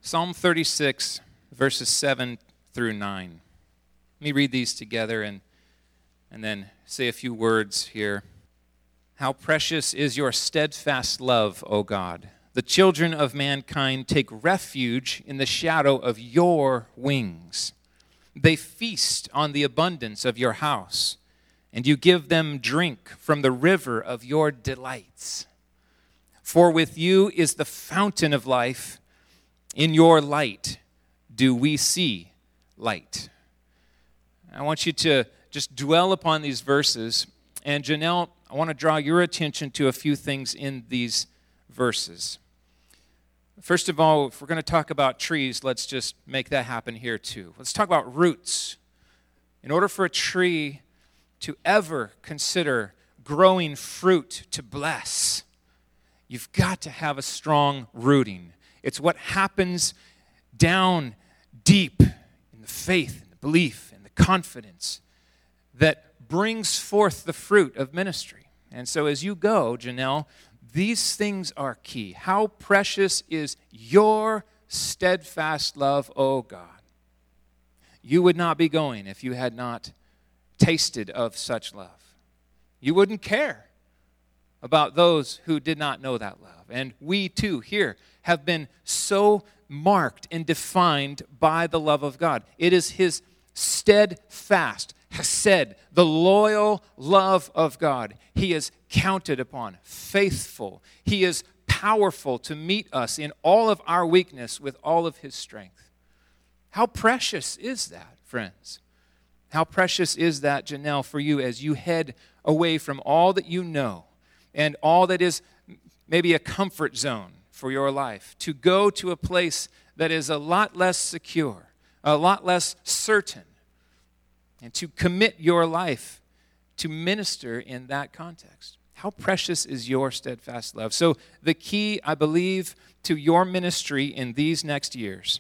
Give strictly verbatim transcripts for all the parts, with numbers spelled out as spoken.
Psalm thirty-six, verses seven through nine. Let me read these together and, and then say a few words here. How precious is your steadfast love, O God! The children of mankind take refuge in the shadow of your wings. They feast on the abundance of your house, and you give them drink from the river of your delights. For with you is the fountain of life. In your light do we see light. I want you to just dwell upon these verses. And Janelle, I want to draw your attention to a few things in these verses. First of all, if we're going to talk about trees, let's just make that happen here too. Let's talk about roots. In order for a tree to ever consider growing fruit to bless, you've got to have a strong rooting. It's what happens down deep in the faith, and the belief, and the confidence that brings forth the fruit of ministry. And so as you go, Janelle, these things are key. How precious is your steadfast love, O God? You would not be going if you had not tasted of such love. You wouldn't care about those who did not know that love. And we too here have been so marked and defined by the love of God. It is His steadfast, hesed, the loyal love of God. He is counted upon, faithful. He is powerful to meet us in all of our weakness with all of His strength. How precious is that, friends? How precious is that, Janelle, for you as you head away from all that you know and all that is maybe a comfort zone for your life, to go to a place that is a lot less secure, a lot less certain, and to commit your life to minister in that context. How precious is your steadfast love? So the key, I believe, to your ministry in these next years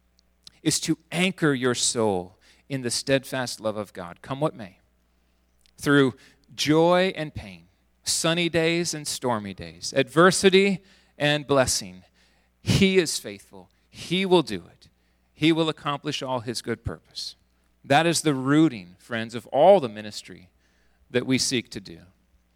is to anchor your soul in the steadfast love of God, come what may, through joy and pain, sunny days and stormy days, adversity and blessing. He is faithful. He will do it. He will accomplish all His good purpose. That is the rooting, friends, of all the ministry that we seek to do.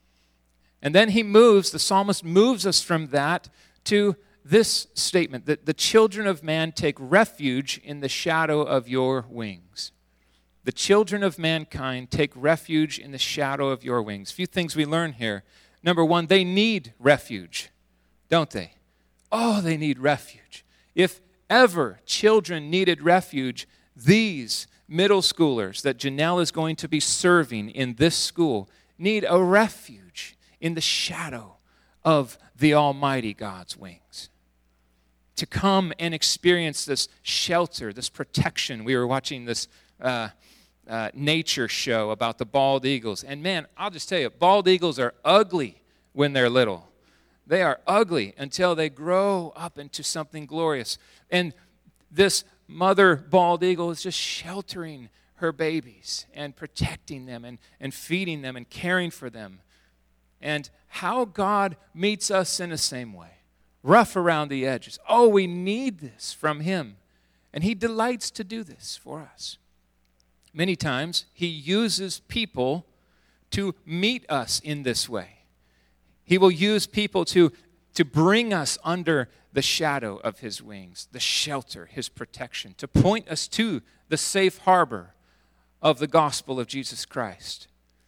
And then he moves, the psalmist moves us from that to this statement, that the children of man take refuge in the shadow of your wings. The children of mankind take refuge in the shadow of your wings. A few things we learn here. Number one, they need refuge, don't they? Oh, they need refuge. If ever children needed refuge, these middle schoolers that Janelle is going to be serving in this school need a refuge in the shadow of the Almighty God's wings. To come and experience this shelter, this protection. We were watching this uh, uh, nature show about the bald eagles. And man, I'll just tell you, bald eagles are ugly when they're little. They are ugly until they grow up into something glorious. And this mother bald eagle is just sheltering her babies and protecting them and, and feeding them and caring for them. And how God meets us in the same way. Rough around the edges. Oh, we need this from Him. And He delights to do this for us. Many times, He uses people to meet us in this way. He will use people to, to bring us under the shadow of His wings, the shelter, His protection, to point us to the safe harbor of the gospel of Jesus Christ.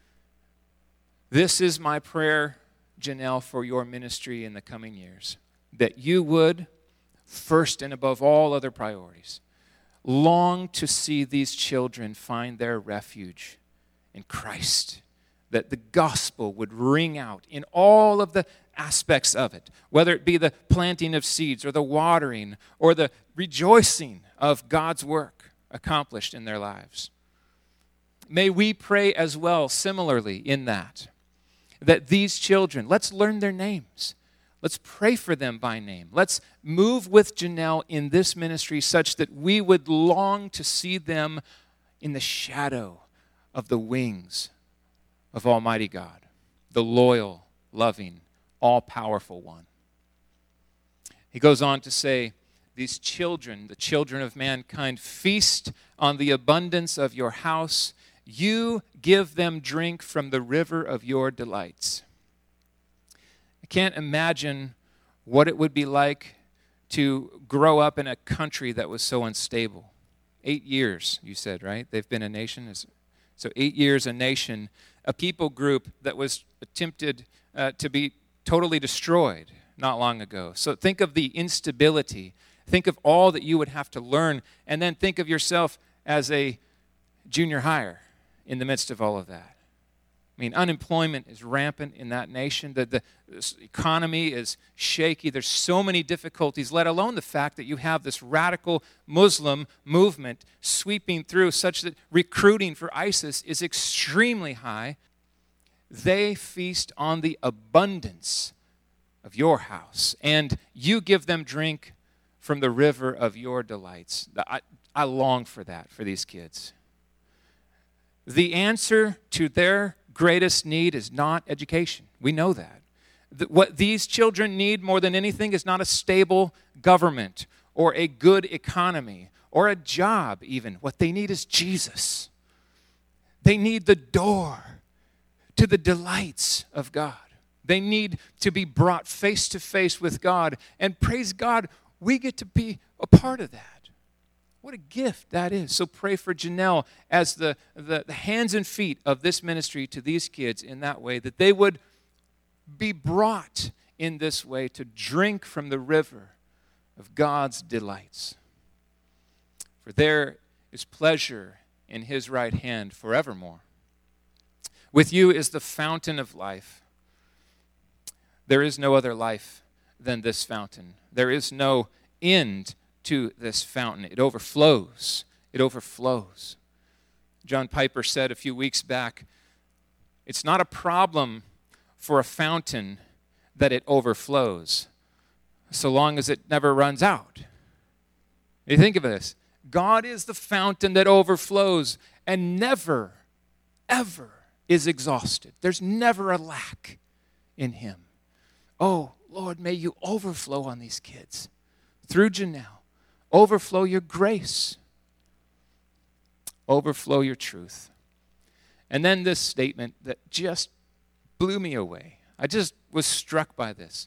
This is my prayer, Janelle, for your ministry in the coming years, that you would, first and above all other priorities, long to see these children find their refuge in Christ, that the gospel would ring out in all of the aspects of it, whether it be the planting of seeds or the watering or the rejoicing of God's work accomplished in their lives. May we pray as well similarly in that, that these children, let's learn their names. Let's pray for them by name. Let's move with Janelle in this ministry such that we would long to see them in the shadow of the wings of Almighty God, the loyal, loving, all-powerful one. He goes on to say these children, the children of mankind, feast on the abundance of your house. You give them drink from the river of your delights. I can't imagine what it would be like to grow up in a country that was so unstable. Eight years, you said, right? They've been a nation. So eight years, a nation, a people group that was attempted uh, to be totally destroyed not long ago. So think of the instability. Think of all that you would have to learn, and then think of yourself as a junior hire in the midst of all of that. I mean, unemployment is rampant in that nation. The, the, the economy is shaky. There's so many difficulties, let alone the fact that you have this radical Muslim movement sweeping through such that recruiting for ISIS is extremely high. They feast on the abundance of your house, and you give them drink from the river of your delights. I, I long for that for these kids. The answer to their greatest need is not education. We know that. The, what these children need more than anything is not a stable government or a good economy or a job even. What they need is Jesus. They need the door to the delights of God. They need to be brought face to face with God. And praise God, we get to be a part of that. What a gift that is. So pray for Janelle as the, the, the hands and feet of this ministry to these kids in that way, that they would be brought in this way to drink from the river of God's delights. For there is pleasure in his right hand forevermore. With you is the fountain of life. There is no other life than this fountain. There is no end to this fountain. It overflows. It overflows. John Piper said a few weeks back, it's not a problem for a fountain that it overflows, so long as it never runs out. You think of this. God is the fountain that overflows and never, ever is exhausted. There's never a lack in him. Oh, Lord, may you overflow on these kids through Janelle. Overflow your grace. Overflow your truth. And then this statement that just blew me away. I just was struck by this.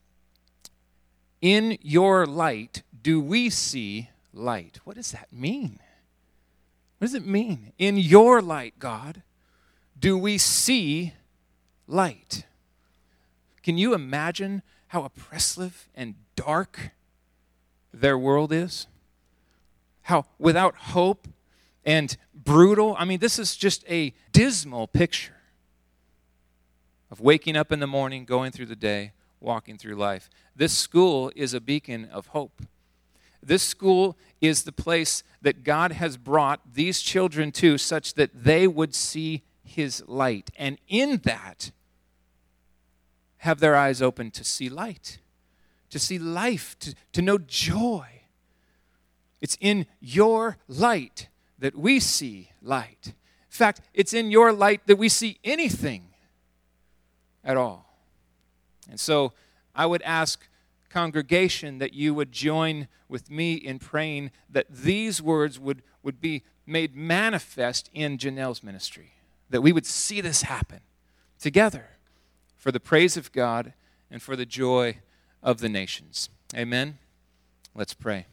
In your light do we see light. What does that mean? What does it mean? In your light, God, do we see light? Can you imagine how oppressive and dark their world is? How without hope and brutal? I mean, this is just a dismal picture of waking up in the morning, going through the day, walking through life. This school is a beacon of hope. This school is the place that God has brought these children to such that they would see his light. And in that, have their eyes open to see light, to see life, to, to know joy. It's in your light that we see light. In fact, it's in your light that we see anything at all. And so I would ask congregation that you would join with me in praying that these words would, would be made manifest in Janelle's ministry, that we would see this happen together for the praise of God and for the joy of the nations. Amen. Let's pray.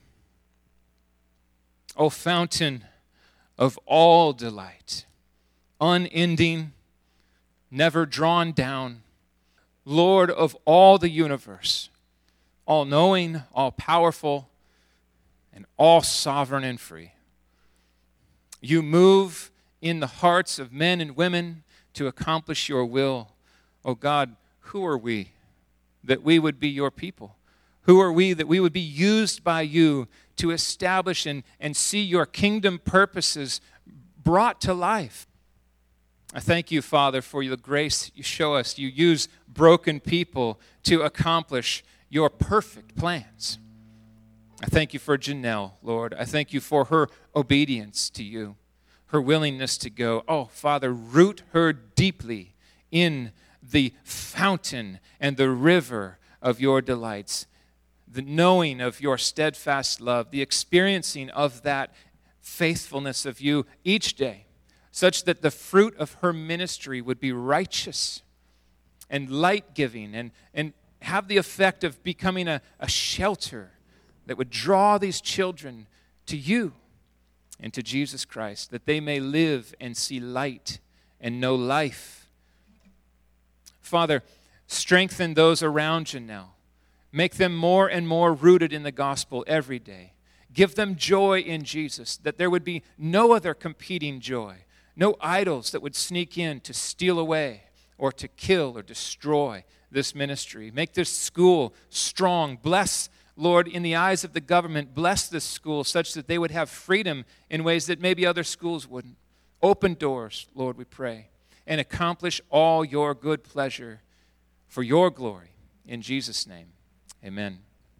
O fountain of all delight, unending, never drawn down, Lord of all the universe, all-knowing, all-powerful, and all-sovereign and free. You move in the hearts of men and women to accomplish your will. Oh God, who are we that we would be your people? Who are we that we would be used by you to establish and, and see your kingdom purposes brought to life? I thank you, Father, for the grace you show us. You use broken people to accomplish your perfect plans. I thank you for Janelle, Lord. I thank you for her obedience to you, her willingness to go. Oh, Father, root her deeply in the fountain and the river of your delights, the knowing of your steadfast love, the experiencing of that faithfulness of you each day, such that the fruit of her ministry would be righteous and light-giving and, and have the effect of becoming a, a shelter that would draw these children to you and to Jesus Christ, that they may live and see light and know life. Father, strengthen those around you now. Make them more and more rooted in the gospel every day. Give them joy in Jesus, that there would be no other competing joy, no idols that would sneak in to steal away or to kill or destroy this ministry. Make this school strong. Bless, Lord, in the eyes of the government, bless this school such that they would have freedom in ways that maybe other schools wouldn't. Open doors, Lord, we pray, and accomplish all your good pleasure for your glory. In Jesus' name, amen.